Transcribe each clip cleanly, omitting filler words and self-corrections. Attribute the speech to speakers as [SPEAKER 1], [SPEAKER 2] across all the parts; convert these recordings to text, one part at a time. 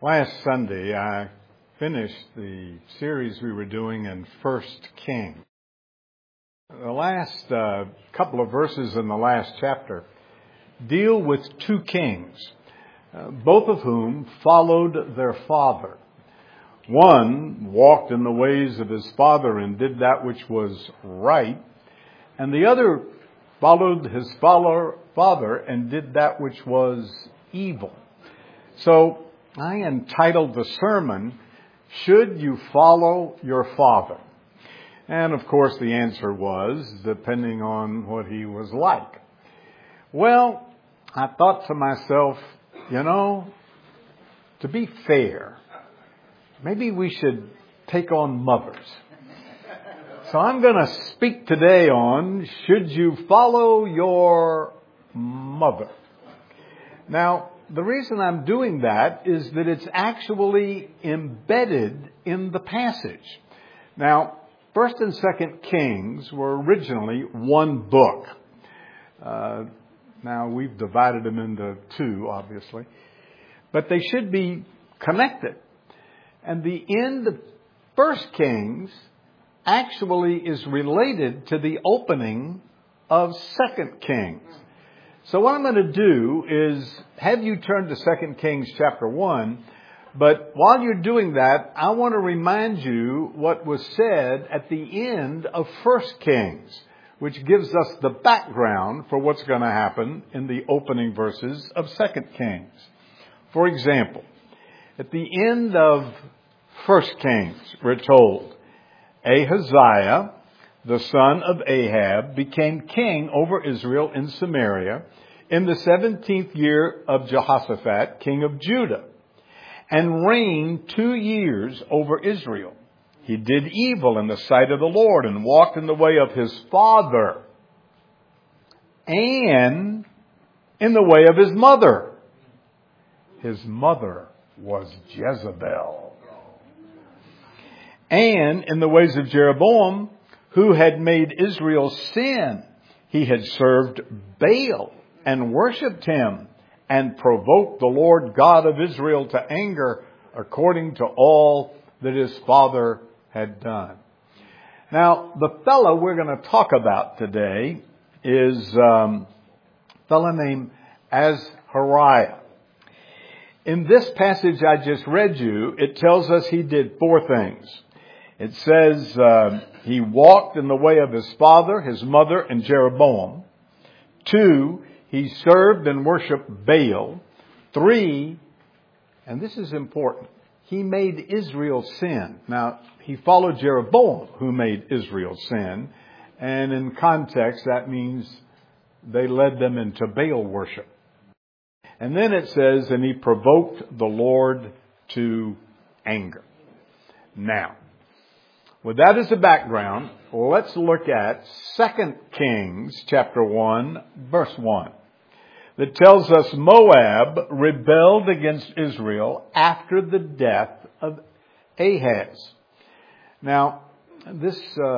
[SPEAKER 1] Last Sunday, I finished the series we were doing in 1 Kings. The last couple of verses in the last chapter deal with two kings, both of whom followed their father. One walked in the ways of his father and did that which was right, and the other followed his father and did that which was evil. So I entitled the sermon, "Should You Follow Your Father?" And of course the answer was, depending on what he was like. Well, I thought to myself, to be fair, maybe we should take on mothers. So I'm going to speak today on, should you follow your mother? Now, the reason I'm doing that is that it's actually embedded in the passage. Now, 1 and 2 Kings were originally one book. Now, we've divided them into two, obviously. But they should be connected. And the end of 1 Kings actually is related to the opening of 2 Kings. So what I'm going to do is have you turn to 2 Kings chapter 1. But while you're doing that, I want to remind you what was said at the end of 1 Kings, which gives us the background for what's going to happen in the opening verses of 2 Kings. For example, at the end of 1 Kings, we're told, Ahaziah, the son of Ahab, became king over Israel in Samaria in the 17th year of Jehoshaphat, king of Judah, and reigned 2 years over Israel. He did evil in the sight of the Lord and walked in the way of his father and in the way of his mother. His mother was Jezebel. And in the ways of Jeroboam, who had made Israel sin. He had served Baal and worshipped him and provoked the Lord God of Israel to anger according to all that his father had done. Now, the fellow we're going to talk about today is a fellow named Azariah. In this passage I just read you, it tells us he did 4 things. It says he walked in the way of his father, his mother, and Jeroboam. 2, he served and worshipped Baal. 3, and this is important, he made Israel sin. Now, he followed Jeroboam, who made Israel sin. And in context, that means they led them into Baal worship. And then it says, and he provoked the Lord to anger. Now, with that as a background, let's look at 2 Kings chapter 1, verse 1. That tells us Moab rebelled against Israel after the death of Ahaz. Now, this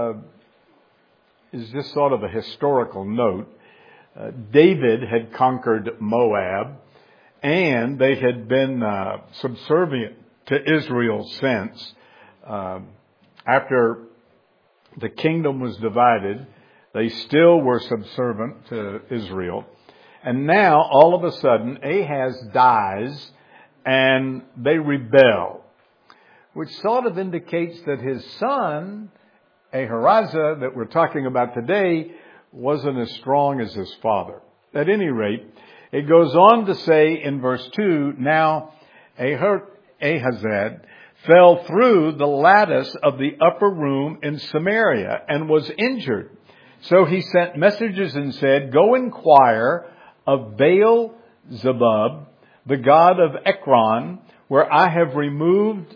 [SPEAKER 1] is just sort of a historical note. David had conquered Moab, and they had been subservient to Israel since. After the kingdom was divided, they still were subservient to Israel. And now, all of a sudden, Ahaz dies and they rebel, which sort of indicates that his son, Ahaziah, that we're talking about today, wasn't as strong as his father. At any rate, it goes on to say in verse 2, now Ahaziah fell through the lattice of the upper room in Samaria and was injured. So he sent messengers and said, go inquire of Baal-zebub, the god of Ekron, where I have removed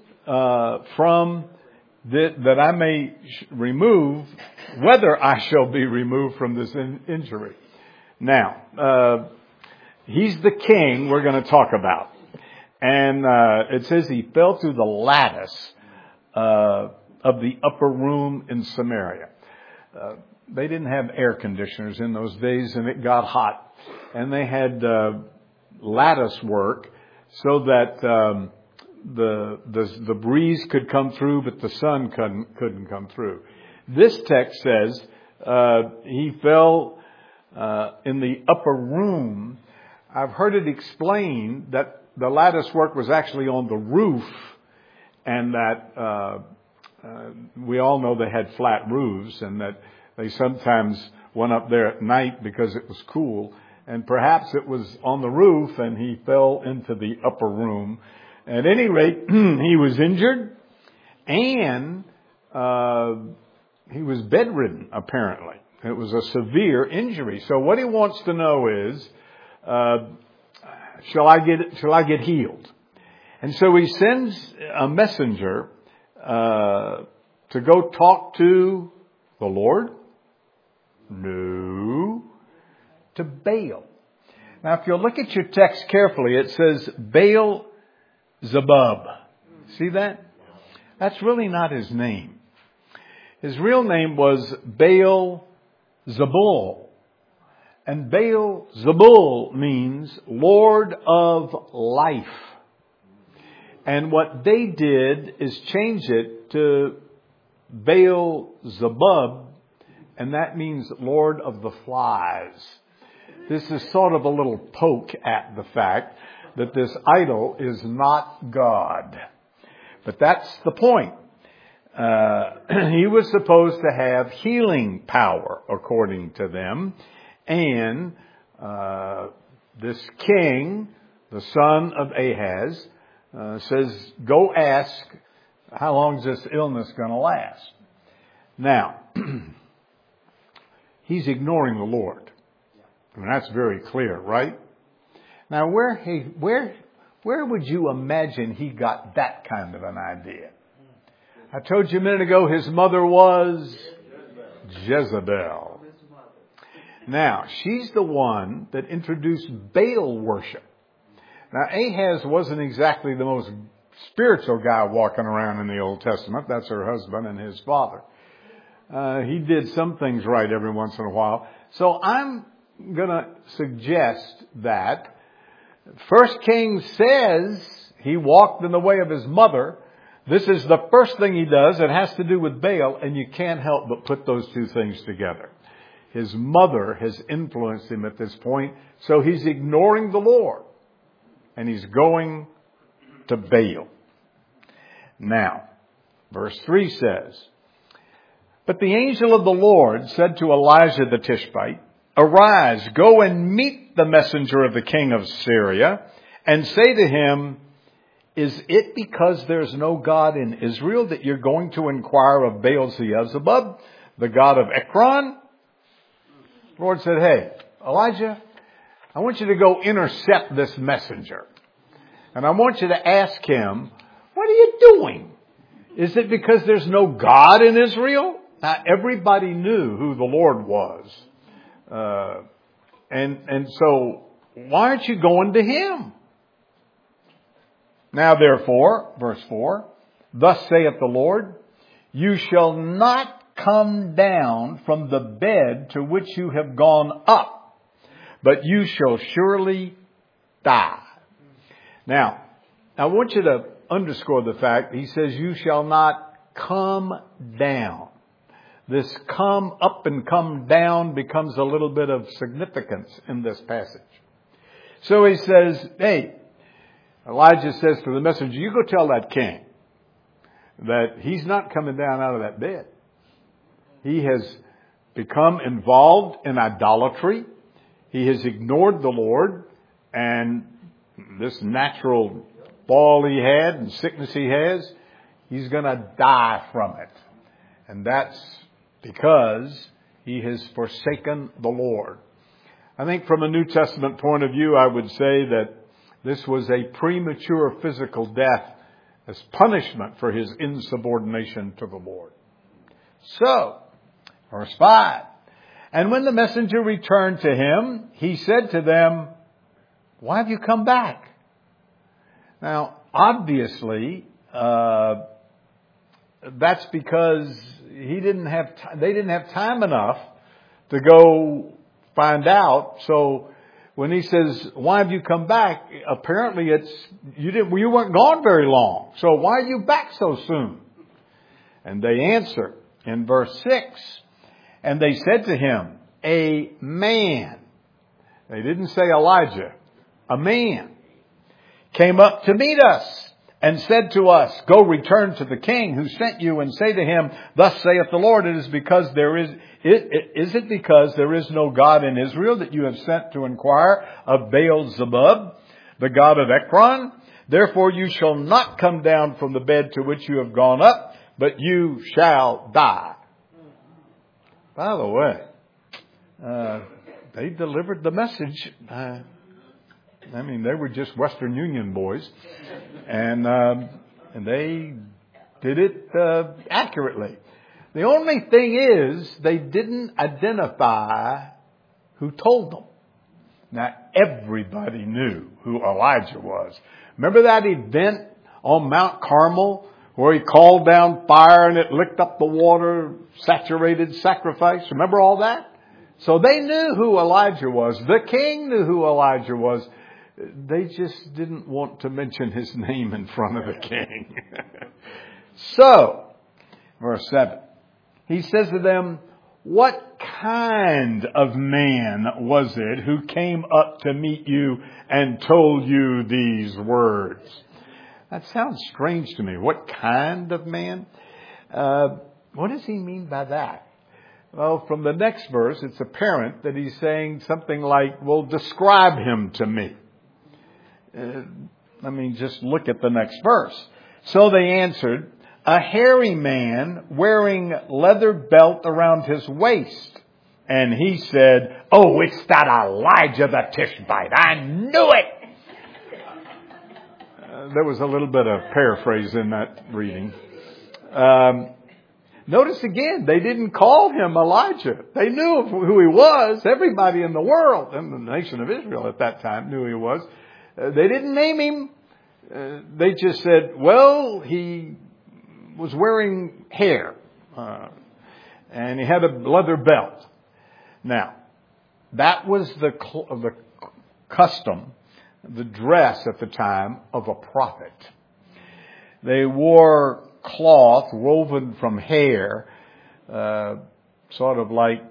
[SPEAKER 1] that I may remove, whether I shall be removed from this injury. Now, he's the king we're going to talk about. And it says he fell through the lattice of the upper room in Samaria. They didn't have air conditioners in those days, and it got hot. And they had lattice work so that the breeze could come through, but the sun couldn't come through. This text says he fell in the upper room. I've heard it explained that the lattice work was actually on the roof, and that we all know they had flat roofs, and that they sometimes went up there at night because it was cool. And perhaps it was on the roof, and he fell into the upper room. At any rate, he was injured, and he was bedridden, apparently. It was a severe injury. So what he wants to know is, shall I get healed? And so he sends a messenger to go talk to the Lord? No. To Baal. Now, if you look at your text carefully, it says Baal Zebub. See that? That's really not his name. His real name was Baal Zebul. And Baal Zebul means Lord of Life. And what they did is change it to Baal Zebub, and that means Lord of the Flies. This is sort of a little poke at the fact that this idol is not God. But that's the point. He was supposed to have healing power, according to them. And this king, the son of Ahaz, says, go ask, how long is this illness going to last? Now, he's ignoring the Lord. I mean, that's very clear, right? Now, where would you imagine he got that kind of an idea? I told you a minute ago his mother was Jezebel. Now, she's the one that introduced Baal worship. Now, Ahaz wasn't exactly the most spiritual guy walking around in the Old Testament. That's her husband and his father. He did some things right every once in a while. So I'm going to suggest that 1 Kings says he walked in the way of his mother. This is the first thing he does. It has to do with Baal, and you can't help but put those two things together. His mother has influenced him at this point, so he's ignoring the Lord, and he's going to Baal. Now, verse 3 says, but the angel of the Lord said to Elijah the Tishbite, arise, go and meet the messenger of the king of Syria, and say to him, is it because there's no God in Israel that you're going to inquire of Baal-zebub, the god of Ekron? The Lord said, hey, Elijah, I want you to go intercept this messenger. And I want you to ask him, what are you doing? Is it because there's no God in Israel? Now, everybody knew who the Lord was. And so, why aren't you going to him? Now, therefore, verse 4, thus saith the Lord, you shall not come down from the bed to which you have gone up, but you shall surely die. Now, I want you to underscore the fact he says you shall not come down. This come up and come down becomes a little bit of significance in this passage. So he says, hey, Elijah says to the messenger, you go tell that king that he's not coming down out of that bed. He has become involved in idolatry. He has ignored the Lord, and this natural fall he had and sickness he has, he's going to die from it. And that's because he has forsaken the Lord. I think from a New Testament point of view, I would say that this was a premature physical death as punishment for his insubordination to the Lord. So, verse 5, and when the messenger returned to him, he said to them, why have you come back? Now, obviously, that's because they didn't have time enough to go find out. So when he says, why have you come back? Apparently you weren't gone very long. So why are you back so soon? And they answer in verse 6, and they said to him, a man. They didn't say Elijah. A man came up to meet us and said to us, go return to the king who sent you and say to him, thus saith the Lord, is it because there is no God in Israel that you have sent to inquire of Baal-zebub, the god of Ekron? Therefore you shall not come down from the bed to which you have gone up, but you shall die. By the way, they delivered the message. They were just Western Union boys, and they did it accurately. The only thing is, they didn't identify who told them. Now, everybody knew who Elijah was. Remember that event on Mount Carmel where he called down fire and it licked up the water, saturated sacrifice? Remember all that? So they knew who Elijah was. The king knew who Elijah was. They just didn't want to mention his name in front of the king. So, verse 7, he says to them, what kind of man was it who came up to meet you and told you these words? That sounds strange to me. What kind of man? What does he mean by that? Well, from the next verse, it's apparent that he's saying something like, well, describe him to me. Just look at the next verse. So they answered, a hairy man wearing leather belt around his waist. And he said, oh, it's that Elijah the Tishbite. I knew it. There was a little bit of paraphrase in that reading. Notice again, they didn't call him Elijah. They knew who he was. Everybody in the world, and the nation of Israel at that time knew who he was. They didn't name him. They just said, well, he was wearing hair. And he had a leather belt. Now, that was the custom, the dress at the time of a prophet. They wore cloth woven from hair, sort of like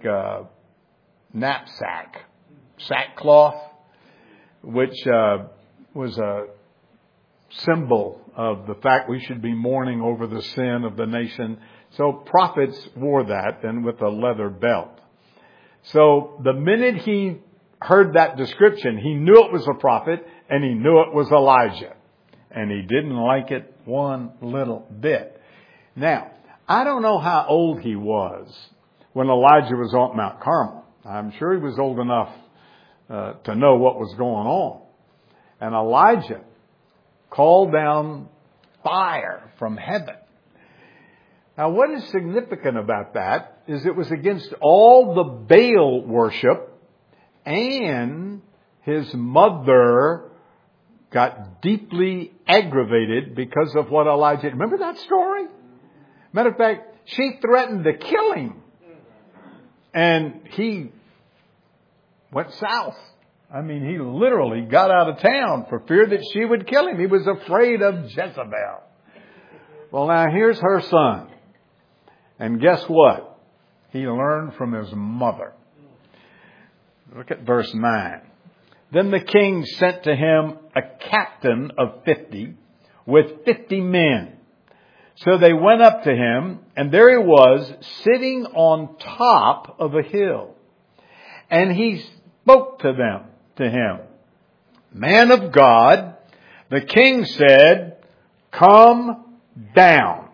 [SPEAKER 1] knapsack, sackcloth, which was a symbol of the fact we should be mourning over the sin of the nation. So prophets wore that, and with a leather belt. So the minute he heard that description, he knew it was a prophet, and he knew it was Elijah. And he didn't like it one little bit. Now, I don't know how old he was when Elijah was on Mount Carmel. I'm sure he was old enough to know what was going on. And Elijah called down fire from heaven. Now, what is significant about that is it was against all the Baal worship, and his mother got deeply aggravated because of what Elijah... Remember that story? Matter of fact, she threatened to kill him. And he went south. He literally got out of town for fear that she would kill him. He was afraid of Jezebel. Well, now here's her son. And guess what? He learned from his mother. Look at verse 9. Then the king sent to him a captain of 50 with 50 men. So they went up to him, and there he was sitting on top of a hill. And he spoke to him, man of God, the king said, come down.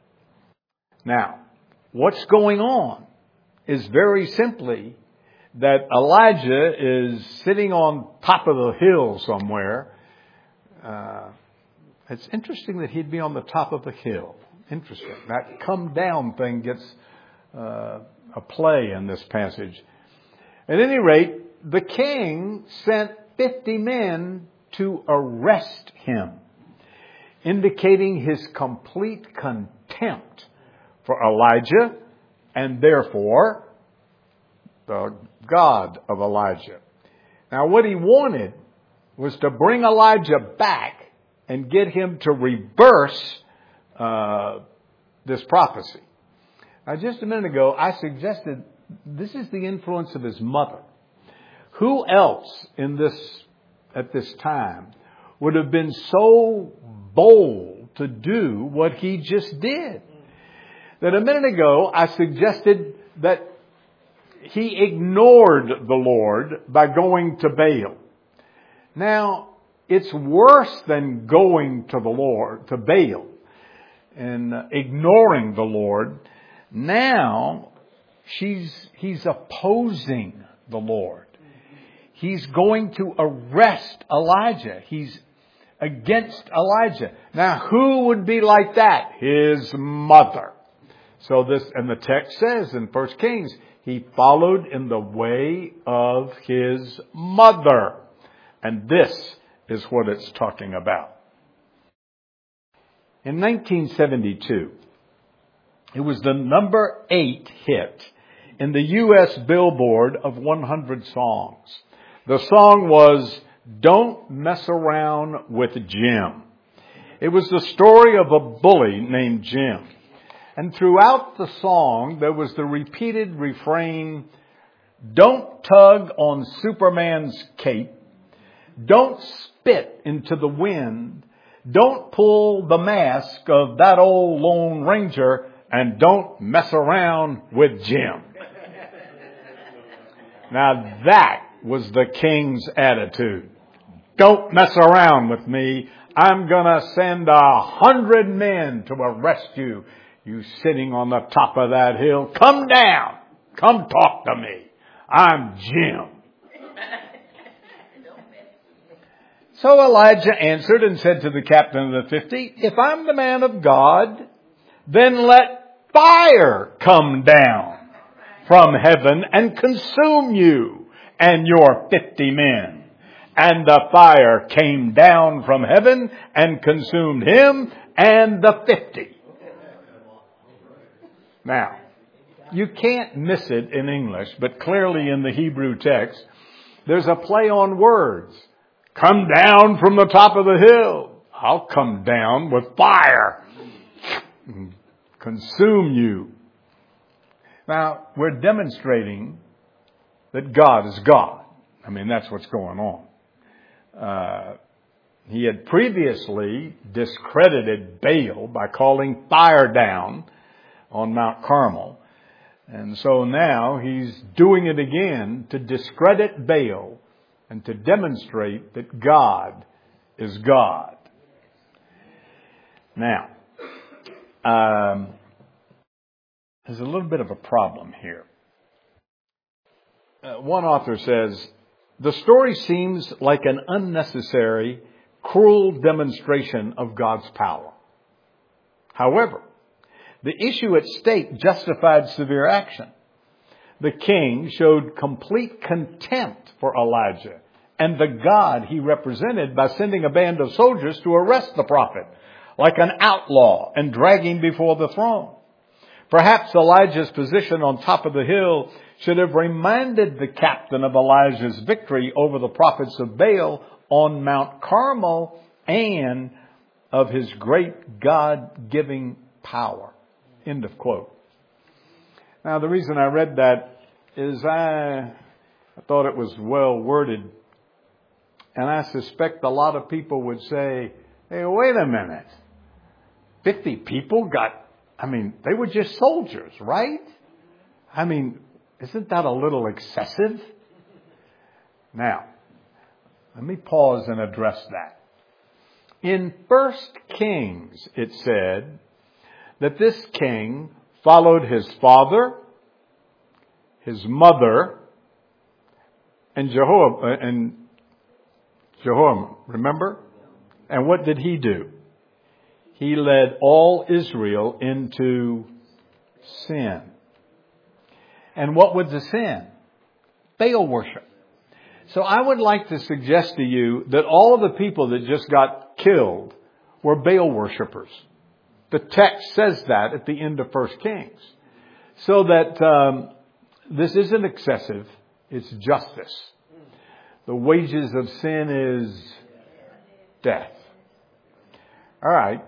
[SPEAKER 1] Now, what's going on is very simply that Elijah is sitting on top of the hill somewhere. It's interesting that he'd be on the top of a hill. Interesting. That come down thing gets a play in this passage. At any rate, the king sent 50 men to arrest him, indicating his complete contempt for Elijah and therefore the God of Elijah. Now, what he wanted was to bring Elijah back and get him to reverse this prophecy. Now, just a minute ago, I suggested this is the influence of his mother. Who else at this time would have been so bold to do what he just did? That a minute ago, I suggested that he ignored the Lord by going to Baal. Now, it's worse than going to Baal, and ignoring the Lord. Now, he's opposing the Lord. He's going to arrest Elijah. He's against Elijah. Now, who would be like that? His mother. So and the text says in 1 Kings, he followed in the way of his mother. And this is what it's talking about. In 1972, it was the number 8 hit in the U.S. Billboard of 100 songs. The song was Don't Mess Around with Jim. It was the story of a bully named Jim. And throughout the song, there was the repeated refrain, don't tug on Superman's cape. Don't spit into the wind. Don't pull the mask of that old Lone Ranger. And don't mess around with Jim. Now that was the king's attitude. Don't mess around with me. I'm going to send 100 men to arrest you. You sitting on the top of that hill. Come down. Come talk to me. I'm Jim. So Elijah answered and said to the captain of the 50, if I'm the man of God, then let fire come down from heaven and consume you and your 50 men. And the fire came down from heaven and consumed him and the 50. Now, you can't miss it in English, but clearly in the Hebrew text, there's a play on words. Come down from the top of the hill. I'll come down with fire. Consume you. Now, we're demonstrating that God is God. I mean, that's what's going on. He had previously discredited Baal by calling fire down on Mount Carmel. And so now he's doing it again to discredit Baal and to demonstrate that God is God. Now, there's a little bit of a problem here. One author says, the story seems like an unnecessary, cruel demonstration of God's power. However, the issue at stake justified severe action. The king showed complete contempt for Elijah and the God he represented by sending a band of soldiers to arrest the prophet like an outlaw and drag him before the throne. Perhaps Elijah's position on top of the hill should have reminded the captain of Elijah's victory over the prophets of Baal on Mount Carmel and of his great God-giving power. End of quote. Now, the reason I read that is I thought it was well worded. And I suspect a lot of people would say, hey, wait a minute. 50 people they were just soldiers, right? I mean, isn't that a little excessive? Now, let me pause and address that. In 1 Kings, it said that this king followed his father, his mother, and Jehoram, remember? And what did he do? He led all Israel into sin. And what was the sin? Baal worship. So I would like to suggest to you that all of the people that just got killed were Baal worshipers. The text says that at the end of 1 Kings. So that this isn't excessive, it's justice. The wages of sin is death. All right.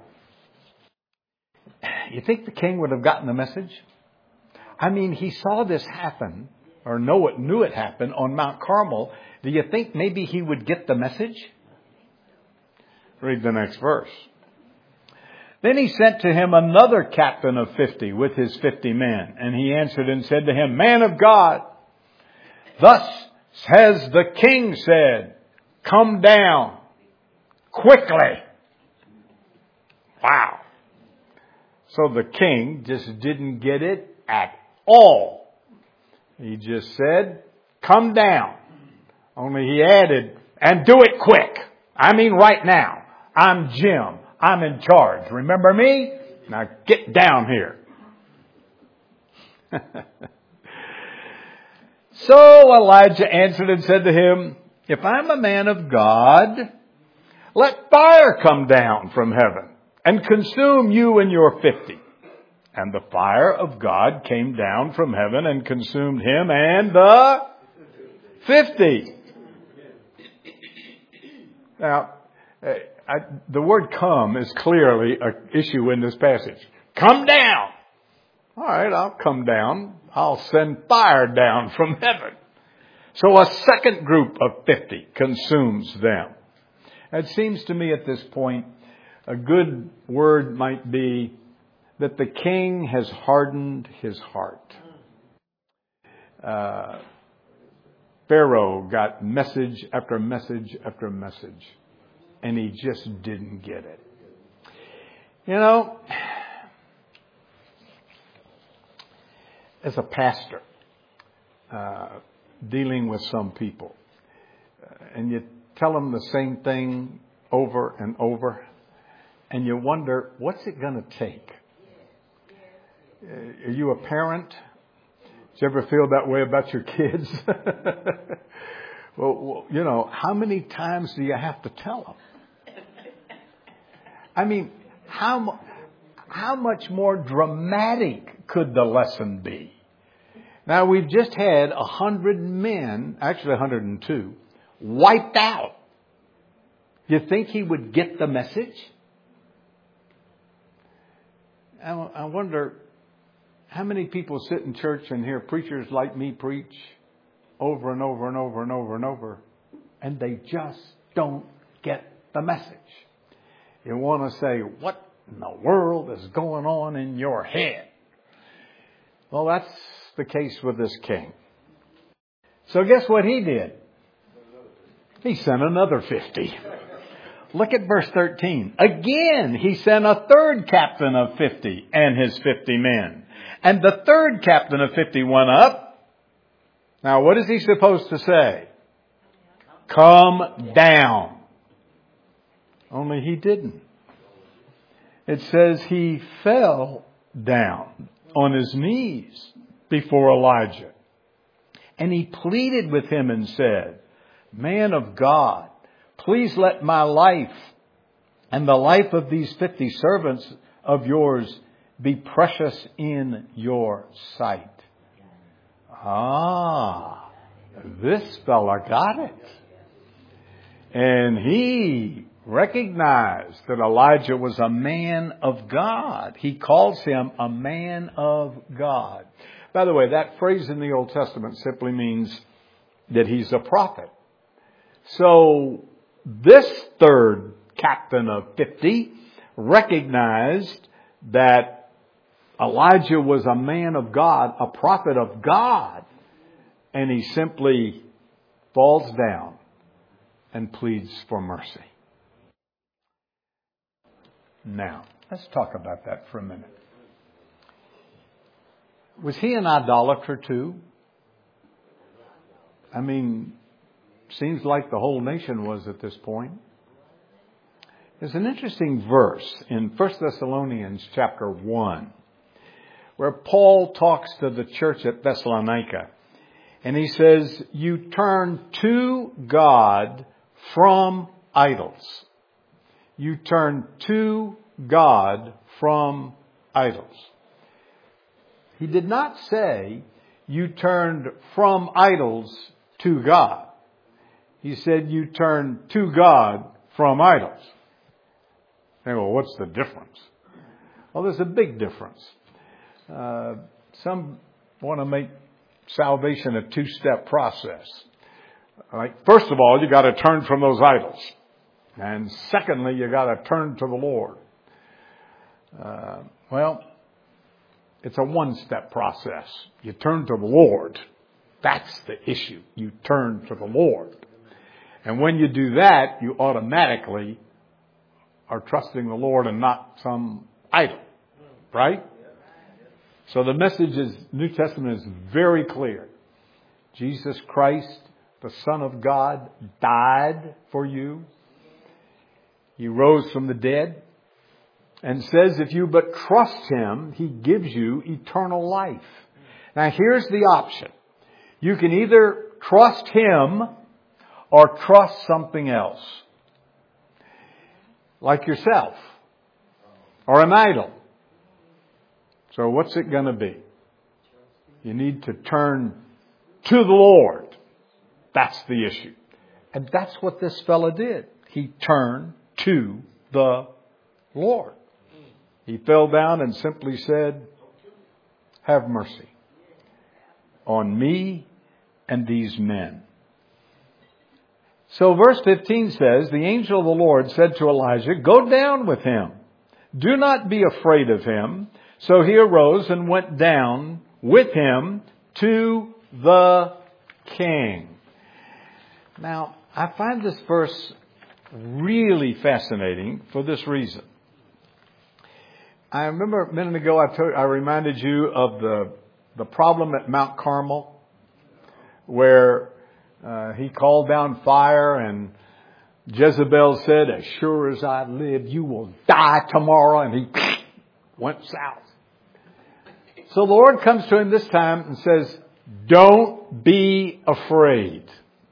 [SPEAKER 1] You think the king would have gotten the message? I mean, he saw this happen, or knew it happened on Mount Carmel. Do you think maybe he would get the message? Read the next verse. Then he sent to him another captain of 50 with his 50 men. And he answered and said to him, Man of God, thus has the king said, come down quickly. Wow. So the king just didn't get it at all. He just said, come down. Only he added, and do it quick. I mean right now. I'm Jim. I'm in charge. Remember me? Now get down here. So Elijah answered and said to him, if I'm a man of God, let fire come down from heaven and consume you and your 50. And the fire of God came down from heaven and consumed him and the 50. Now, the word come is clearly an issue in this passage. Come down. All right, I'll come down. I'll send fire down from heaven. So a second group of 50 consumes them. It seems to me at this point, a good word might be that the king has hardened his heart. Pharaoh got message after message after message. And he just didn't get it. You know, as a pastor, dealing with some people, and you tell them the same thing over and over, and you wonder, what's it going to take? Are you a parent? Do you ever feel that way about your kids? Well, you know, how many times do you have to tell them? I mean, how much more dramatic could the lesson be? Now, we've just had 100 men, actually 102, wiped out. You think he would get the message? I wonder how many people sit in church and hear preachers like me preach over and over and over and over and over, and they just don't get the message. You want to say, what in the world is going on in your head? Well, that's the case with this king. So guess what he did? He sent another 50. Look at verse 13. Again, he sent a third captain of 50 and his 50 men. And the third captain of 50 went up. Now, what is he supposed to say? Come down. Only he didn't. It says he fell down on his knees before Elijah. And he pleaded with him and said, Man of God, please let my life and the life of these 50 servants of yours be precious in your sight. Ah, this fella got it. And he recognized that Elijah was a man of God. He calls him a man of God. By the way, that phrase in the Old Testament simply means that he's a prophet. So this third captain of 50 recognized that Elijah was a man of God, a prophet of God, and he simply falls down and pleads for mercy. Now, let's talk about that for a minute. Was he an idolater too? I mean, seems like the whole nation was at this point. There's an interesting verse in 1 Thessalonians chapter 1 where Paul talks to the church at Thessalonica. And he says, you turn to God from idols. You turn to God from idols. He did not say you turned from idols to God. He said you turn to God from idols. Hey, well, what's the difference? Well, there's a big difference. Some want to make salvation a two-step process. Like, first of all, you got to turn from those idols. And secondly, you got to turn to the Lord. Well, it's a one-step process. You turn to the Lord. That's the issue. You turn to the Lord. And when you do that, you automatically are trusting the Lord and not some idol. Right? So the message is, New Testament is very clear. Jesus Christ, the Son of God, died for you. He rose from the dead. And says if you but trust Him, He gives you eternal life. Now here's the option. You can either trust Him or trust something else. Like yourself. Or an idol. So what's it going to be? You need to turn to the Lord. That's the issue. And that's what this fellow did. He turned to the Lord. He fell down and simply said, have mercy on me and these men. So verse 15 says, the angel of the Lord said to Elijah, go down with him. Do not be afraid of him. So he arose and went down with him to the king. Now, I find this verse really fascinating for this reason. I remember a minute ago I reminded you of the problem at Mount Carmel where he called down fire and Jezebel said, as sure as I live, you will die tomorrow. And he went south. So the Lord comes to him this time and says, don't be afraid.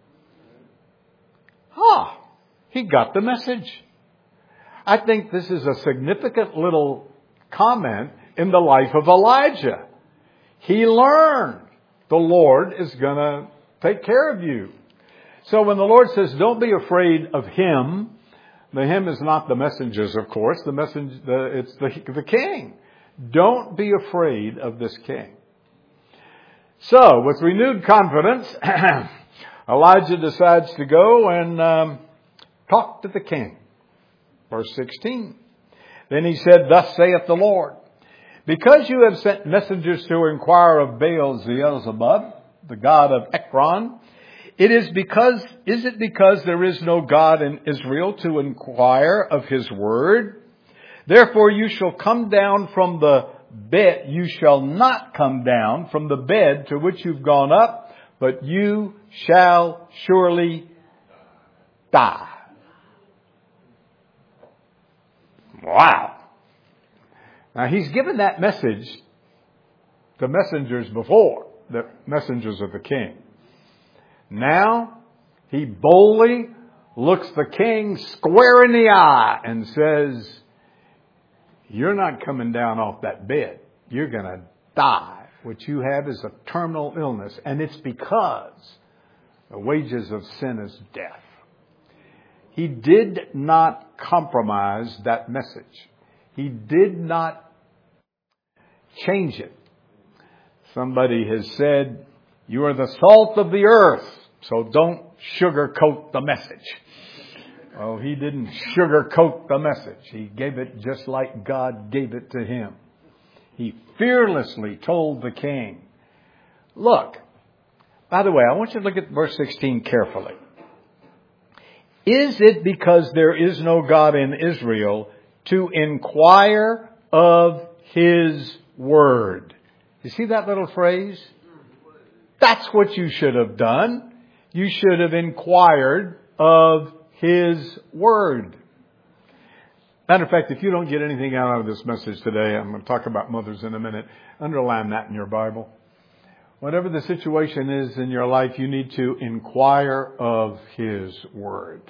[SPEAKER 1] He got the message. I think this is a significant little comment in the life of Elijah. He learned the Lord is going to take care of you. So when the Lord says, don't be afraid of him, the him is not the messengers, of course. It's the king. Don't be afraid of this king. So with renewed confidence, Elijah decides to go and talk to the king. Verse 16. Then he said, thus saith the Lord, because you have sent messengers to inquire of Baal Zeezebub, the god of Ekron, is it because there is no God in Israel to inquire of his word? Therefore you shall come down from the bed. You shall not come down from the bed to which you've gone up, but you shall surely die. Wow. Now he's given that message to messengers before, the messengers of the king. Now he boldly looks the king square in the eye and says, you're not coming down off that bed. You're going to die. What you have is a terminal illness, and it's because the wages of sin is death. He did not compromise that message. He did not change it. Somebody has said, you are the salt of the earth, so don't sugarcoat the message. Well, he didn't sugarcoat the message. He gave it just like God gave it to him. He fearlessly told the king, look, by the way, I want you to look at verse 16 carefully. Is it because there is no God in Israel to inquire of his word? You see that little phrase? That's what you should have done. You should have inquired of his word. Matter of fact, if you don't get anything out of this message today, I'm going to talk about mothers in a minute. Underline that in your Bible. Whatever the situation is in your life, you need to inquire of his word.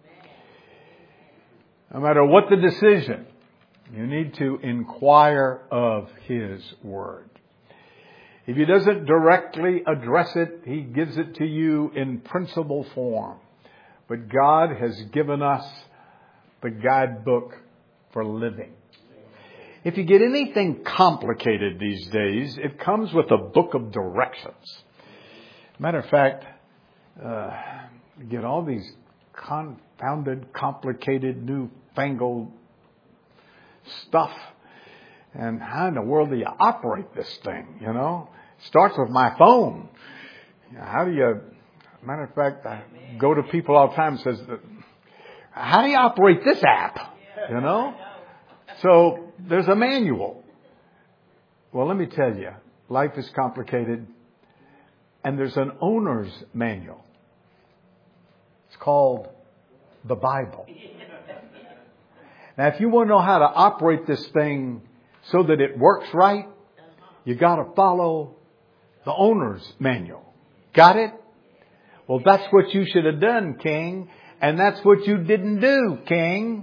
[SPEAKER 1] No matter what the decision, you need to inquire of his word. If he doesn't directly address it, he gives it to you in principle form. but God has given us the guidebook for living. If you get anything complicated these days, it comes with a book of directions. Matter of fact, you get all these confounded, complicated, newfangled stuff. And how in the world do you operate this thing, you know? Starts with my phone. How do you... Matter of fact, I go to people all the time and says, how do you operate this app? You know? So there's a manual. Well, let me tell you, life is complicated. And there's an owner's manual. It's called the Bible. Now, if you want to know how to operate this thing so that it works right, you got to follow the owner's manual. Got it? Well, that's what you should have done, King. And that's what you didn't do, King.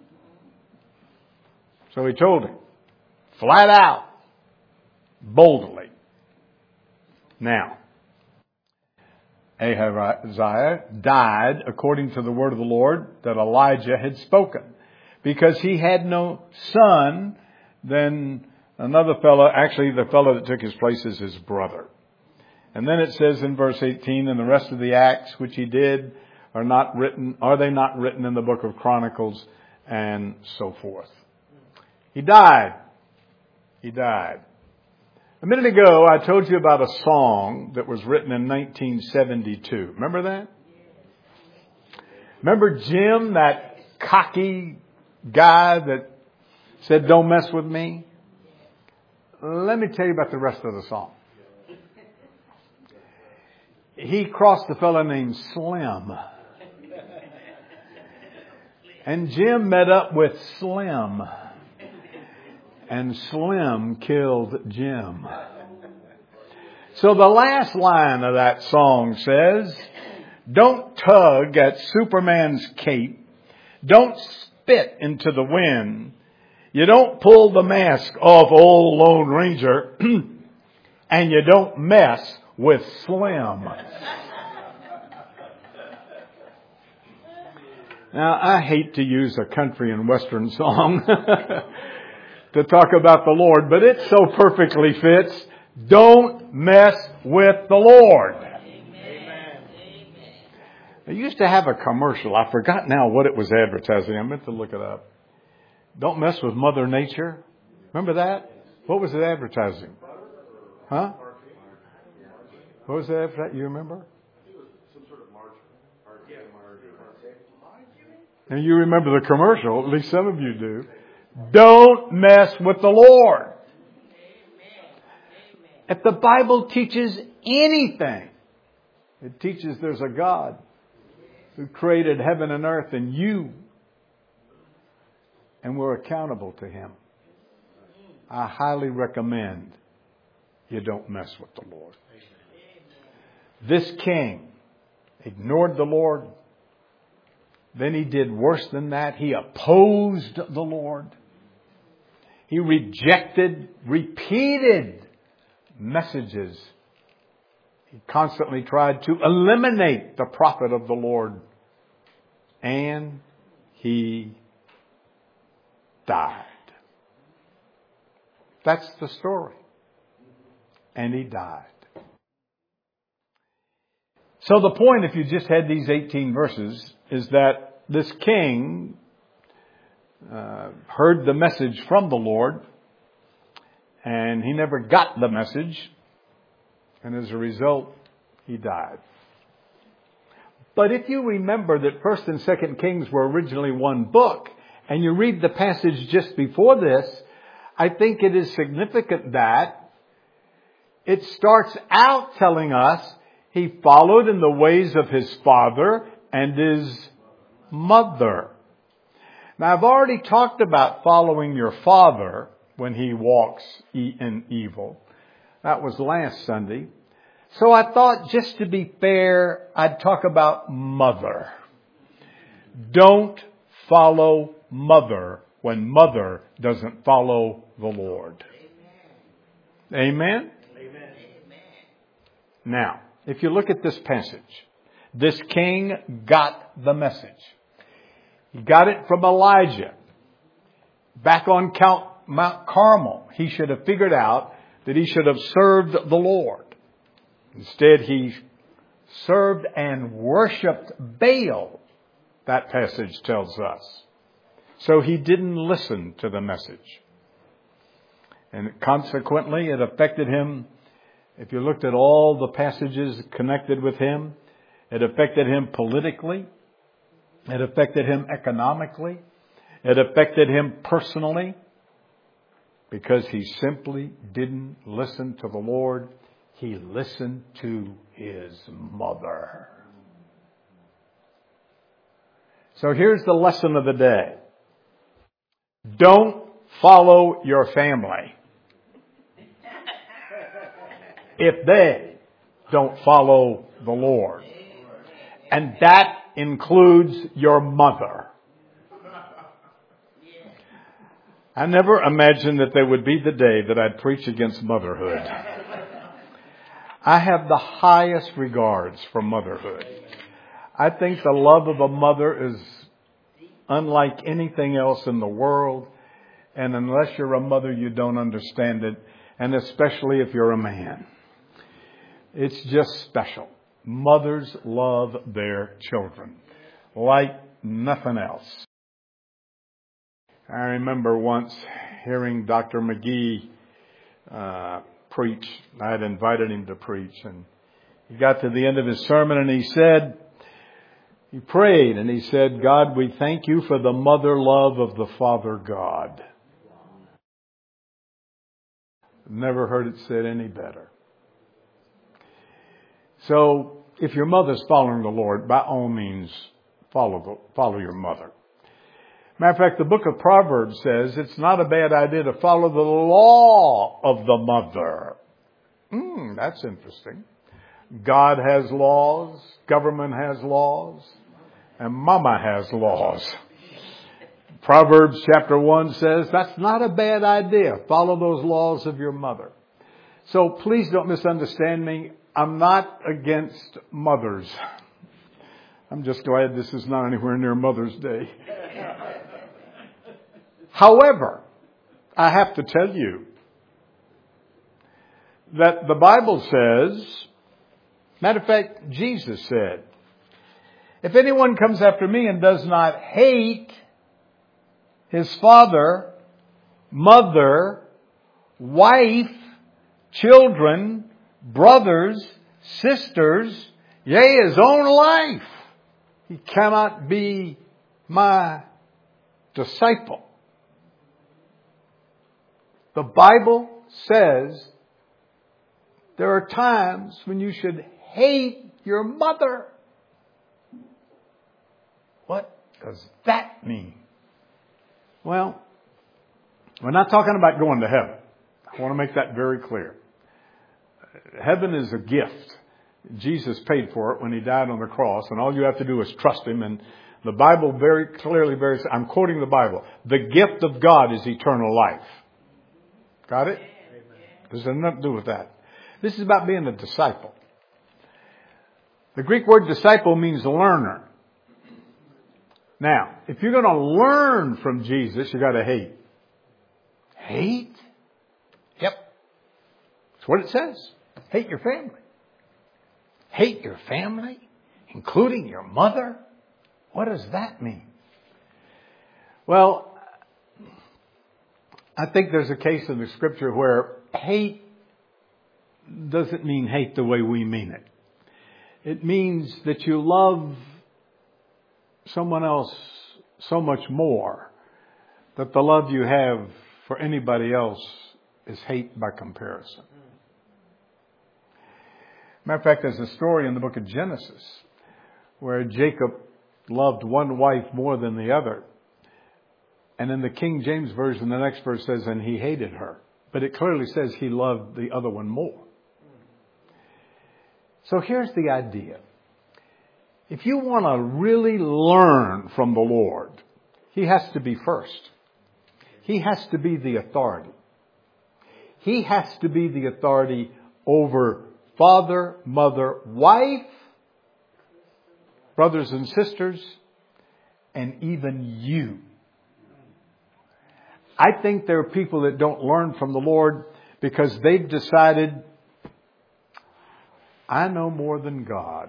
[SPEAKER 1] So he told him, flat out, boldly. Now, Ahaziah died according to the word of the Lord that Elijah had spoken. Because he had no son, then another fellow, actually the fellow that took his place is his brother. And then it says in verse 18, and the rest of the acts which he did are they not written in the book of Chronicles, and so forth. He died. He died. A minute ago, I told you about a song that was written in 1972. Remember that? Remember Jim, that cocky guy that said, don't mess with me? Let me tell you about the rest of the song. He crossed a fellow named Slim. And Jim met up with Slim. And Slim killed Jim. So the last line of that song says, don't tug at Superman's cape. Don't spit into the wind. You don't pull the mask off old Lone Ranger. And you don't mess with Slim. Now, I hate to use a country and western song to talk about the Lord, but it so perfectly fits. Don't mess with the Lord. Amen. I used to have a commercial. I forgot now what it was advertising. I meant to look it up. Don't mess with Mother Nature. Remember that? What was it advertising? Huh? What was that? You remember? It was some sort of margarine. And you remember the commercial. At least some of you do. Don't mess with the Lord. If the Bible teaches anything, it teaches there's a God who created heaven and earth and you. And we're accountable to Him. I highly recommend you don't mess with the Lord. This king ignored the Lord. Then he did worse than that. He opposed the Lord. He rejected repeated messages. He constantly tried to eliminate the prophet of the Lord. And he died. That's the story. And he died. So the point, if you just had these 18 verses, is that this king heard the message from the Lord, and he never got the message, and as a result, he died. But if you remember that 1st and 2nd Kings were originally one book, and you read the passage just before this, I think it is significant that it starts out telling us he followed in the ways of his father and his mother. Now, I've already talked about following your father when he walks in evil. That was last Sunday. So I thought, just to be fair, I'd talk about mother. Don't follow mother when mother doesn't follow the Lord. Amen? Amen. Now, if you look at this passage, This king got the message. He got it from Elijah. Back on Mount Carmel, he should have figured out that he should have served the Lord. Instead, he served and worshiped Baal, that passage tells us. So he didn't listen to the message. And consequently, it affected him. If you looked at all the passages connected with him, it affected him politically. It affected him economically. It affected him personally. Because he simply didn't listen to the Lord. He listened to his mother. So here's the lesson of the day. Don't follow your family if they don't follow the Lord. And that includes your mother. I never imagined that there would be the day that I'd preach against motherhood. I have the highest regards for motherhood. I think the love of a mother is unlike anything else in the world. And unless you're a mother, you don't understand it. And especially if you're a man. It's just special. Mothers love their children like nothing else. I remember once hearing Dr. McGee preach. I had invited him to preach, and he got to the end of his sermon and he prayed and he said, God, we thank you for the mother love of the Father God. Never heard it said any better. So if your mother's following the Lord, by all means, follow your mother. Matter of fact, the book of Proverbs says it's not a bad idea to follow the law of the mother. That's interesting. God has laws, government has laws, and mama has laws. Proverbs chapter 1 says that's not a bad idea. Follow those laws of your mother. So please don't misunderstand me. I'm not against mothers. I'm just glad this is not anywhere near Mother's Day. However, I have to tell you that the Bible says, matter of fact, Jesus said, if anyone comes after me and does not hate his father, mother, wife, children, brothers, sisters, yea, his own life, he cannot be my disciple. The Bible says there are times when you should hate your mother. What does that mean? Well, we're not talking about going to heaven. I want to make that very clear. Heaven is a gift. Jesus paid for it when he died on the cross, and all you have to do is trust him. And the Bible very clearly, I'm quoting the Bible. The gift of God is eternal life. Got it? This has nothing to do with that. This is about being a disciple. The Greek word disciple means learner. Now, if you're going to learn from Jesus, you got to hate. Hate? Yep. That's what it says. Hate your family. Hate your family, including your mother? What does that mean? Well, I think there's a case in the scripture where hate doesn't mean hate the way we mean it. It means that you love someone else so much more that the love you have for anybody else is hate by comparison. Matter of fact, there's a story in the book of Genesis where Jacob loved one wife more than the other. And in the King James Version, the next verse says, and he hated her. But it clearly says he loved the other one more. So here's the idea. If you want to really learn from the Lord, he has to be first. He has to be the authority. He has to be the authority over father, mother, wife, brothers and sisters, and even you. I think there are people that don't learn from the Lord because they've decided, I know more than God.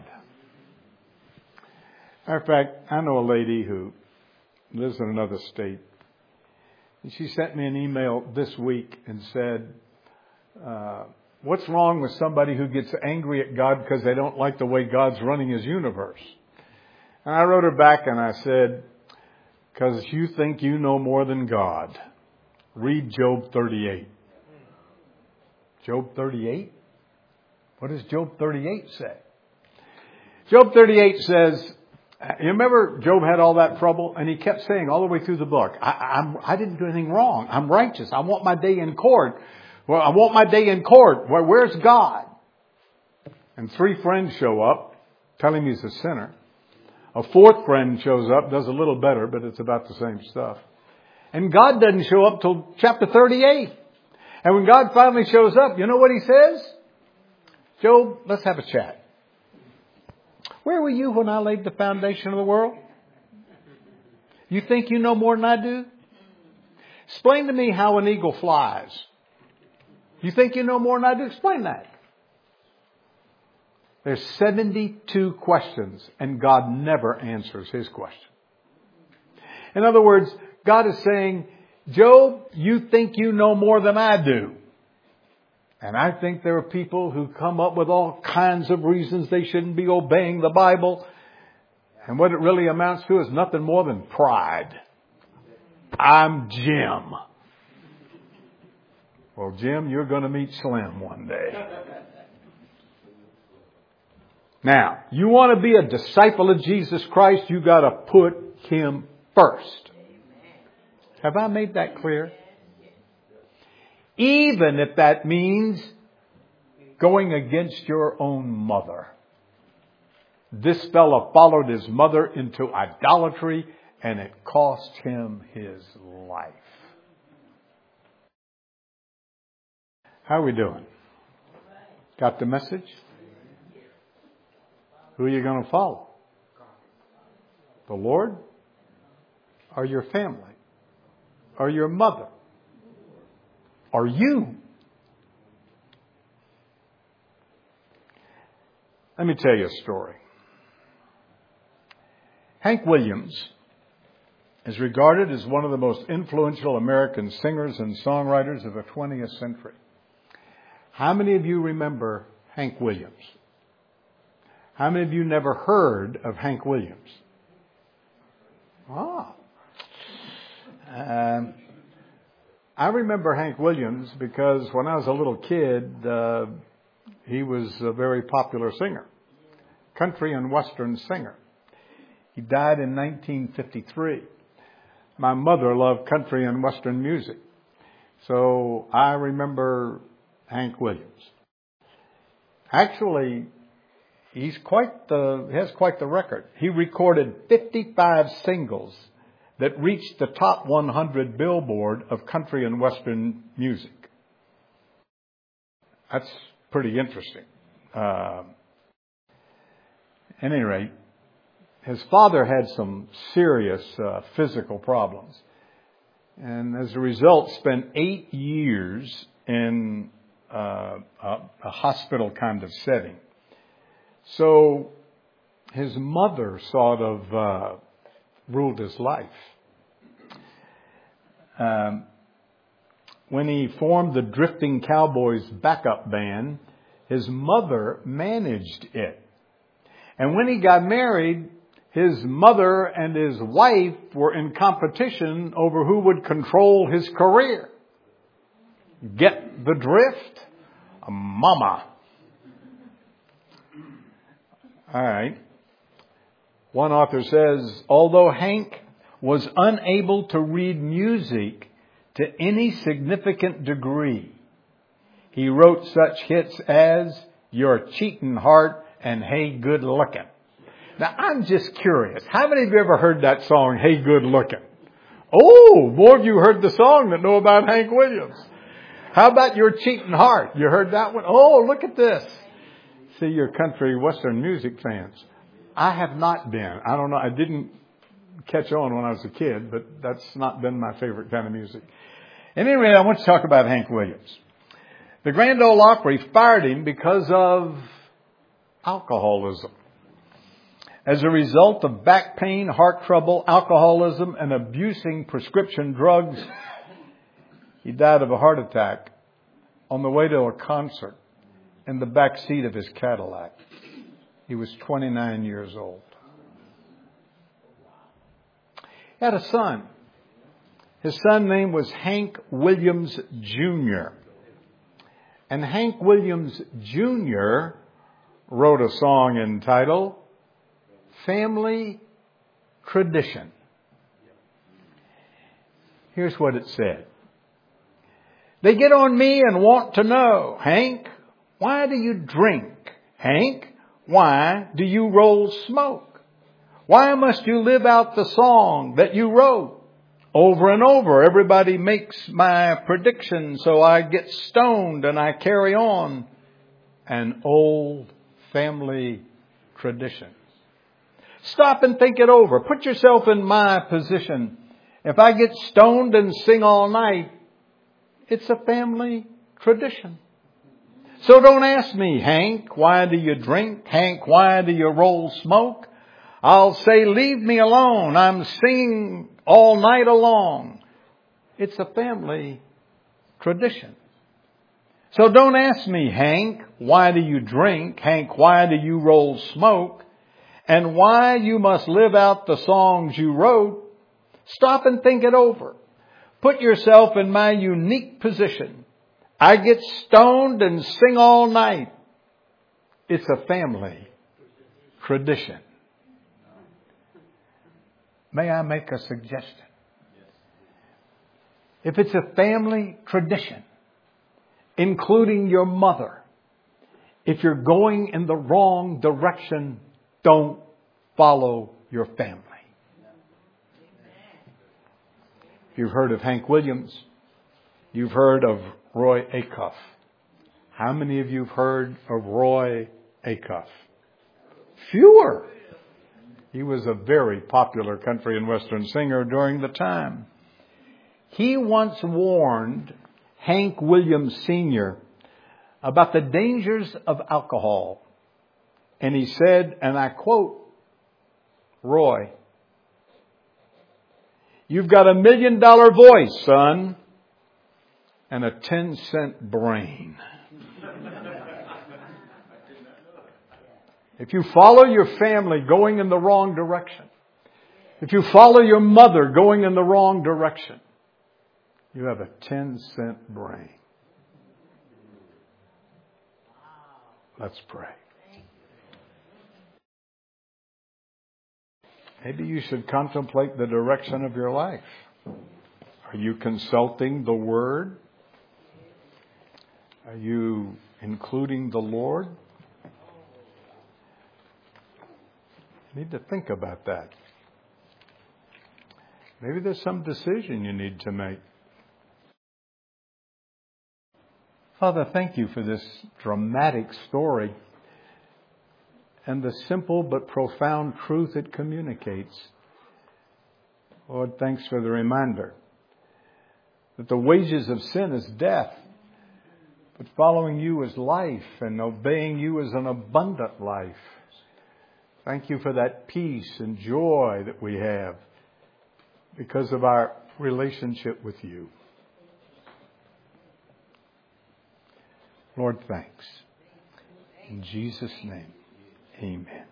[SPEAKER 1] Matter of fact, I know a lady who lives in another state. And she sent me an email this week and said, what's wrong with somebody who gets angry at God because they don't like the way God's running His universe? And I wrote her back and I said, because you think you know more than God. Read Job 38. Job 38? What does Job 38 say? Job 38 says, you remember Job had all that trouble and he kept saying all the way through the book, I didn't do anything wrong. I'm righteous. I want my day in court. Well, I want my day in court. Well, where's God? And 3 friends show up, tell him he's a sinner. A 4th friend shows up, does a little better, but it's about the same stuff. And God doesn't show up till chapter 38. And when God finally shows up, you know what He says? Job, let's have a chat. Where were you when I laid the foundation of the world? You think you know more than I do? Explain to me how an eagle flies. You think you know more than I do? Explain that. There's 72 questions, and God never answers His question. In other words, God is saying, Job, you think you know more than I do. And I think there are people who come up with all kinds of reasons they shouldn't be obeying the Bible. And what it really amounts to is nothing more than pride. I'm Jim. Well, Jim, you're going to meet Slim one day. Now, you want to be a disciple of Jesus Christ, you got to put Him first. Have I made that clear? Even if that means going against your own mother. This fellow followed his mother into idolatry, and it cost him his life. How are we doing? Got the message? Who are you going to follow? The Lord? Or your family? Or your mother? Or you? Let me tell you a story. Hank Williams is regarded as one of the most influential American singers and songwriters of the 20th century. How many of you remember Hank Williams? How many of you never heard of Hank Williams? I remember Hank Williams because when I was a little kid, he was a very popular singer, country and western singer. He died in 1953. My mother loved country and western music, so I remember Hank Williams. Actually, he has quite the record. He recorded 55 singles that reached the top 100 Billboard of country and western music. That's pretty interesting. At any rate, his father had some serious physical problems. And as a result, spent 8 years in a hospital kind of setting. So his mother sort of ruled his life. When he formed the Drifting Cowboys backup band, his mother managed it. And when he got married, his mother and his wife were in competition over who would control his career. Get the drift? Mama. All right. One author says, although Hank was unable to read music to any significant degree, he wrote such hits as Your Cheatin' Heart and Hey Good Lookin'. Now, I'm just curious. How many of you ever heard that song, Hey Good Lookin'? Oh, more of you heard the song than know about Hank Williams. How about Your Cheatin' Heart? You heard that one? Oh, look at this. See, you're country western music fans. I have not been. I don't know. I didn't catch on when I was a kid, but that's not been my favorite kind of music. And anyway, I want to talk about Hank Williams. The Grand Ole Opry fired him because of alcoholism. As a result of back pain, heart trouble, alcoholism, and abusing prescription drugs, he died of a heart attack on the way to a concert in the back seat of his Cadillac. He was 29 years old. He had a son. His son's name was Hank Williams Jr. And Hank Williams Jr. wrote a song entitled Family Tradition. Here's what it said. They get on me and want to know, Hank, why do you drink? Hank, why do you roll smoke? Why must you live out the song that you wrote? Over and over, everybody makes my prediction, so I get stoned and I carry on an old family tradition. Stop and think it over. Put yourself in my position. If I get stoned and sing all night, it's a family tradition. So don't ask me, Hank, why do you drink? Hank, why do you roll smoke? I'll say, leave me alone. I'm singing all night along. It's a family tradition. So don't ask me, Hank, why do you drink? Hank, why do you roll smoke? And why you must live out the songs you wrote. Stop and think it over. Put yourself in my unique position. I get stoned and sing all night. It's a family tradition. May I make a suggestion? If it's a family tradition, including your mother, if you're going in the wrong direction, don't follow your family. You've heard of Hank Williams. You've heard of Roy Acuff. How many of you have heard of Roy Acuff? Fewer. He was a very popular country and western singer during the time. He once warned Hank Williams Sr. about the dangers of alcohol. And he said, and I quote, Roy, you've got $1 million voice, son, and a 10-cent brain. If you follow your family going in the wrong direction, if you follow your mother going in the wrong direction, you have a 10-cent brain. Let's pray. Maybe you should contemplate the direction of your life. Are you consulting the Word? Are you including the Lord? You need to think about that. Maybe there's some decision you need to make. Father, thank you for this dramatic story and the simple but profound truth it communicates. Lord, thanks for the reminder that the wages of sin is death, but following you is life, and obeying you is an abundant life. Thank you for that peace and joy that we have because of our relationship with you. Lord, thanks. In Jesus' name, amen.